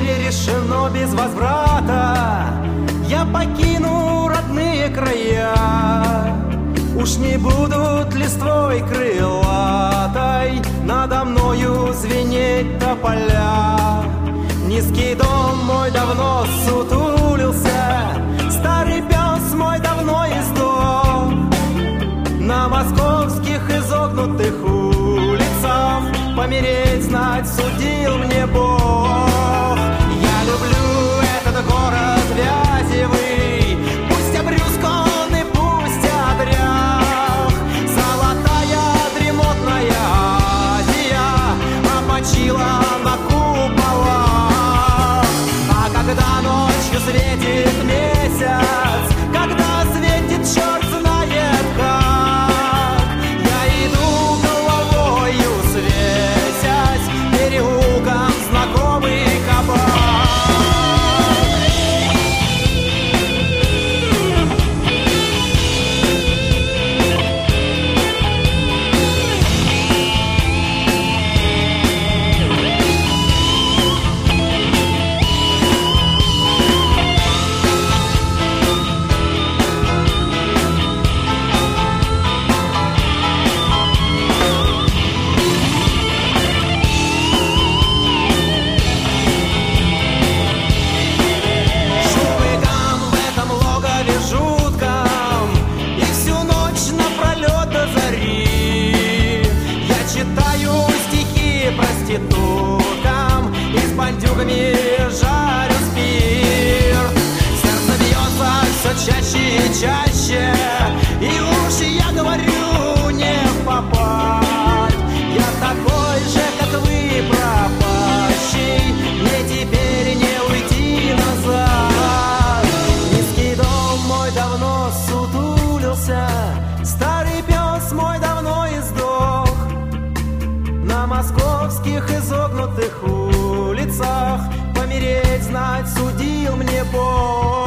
теперь решено без возврата. Я покину родные края. Уж не будут листвой крылатой надо мною звенеть тополя. Низкий дом мой давно сутулился, старый пес мой давно издох. На московских изогнутых улицах помереть знать судил мне Бог. Я люблю этот город вязевый, пусть обрюзг он и пусть одрях. Золотая дремотная Азия опочила на куполах. А когда ночью светит месяц, когда светит черт знает как, я иду головою свесясь переулком знакомый кабак. Проституткам и с бандюгами жарю спирт. Сердце бьется все чаще и чаще, и лучше я говорю не в попад. Я такой же, как вы, пропащий, мне теперь не уйти назад. Низкий дом мой давно сутулился, старый пес мой давно издох. На московских изогнутых улицах помереть знать судил мне Бог.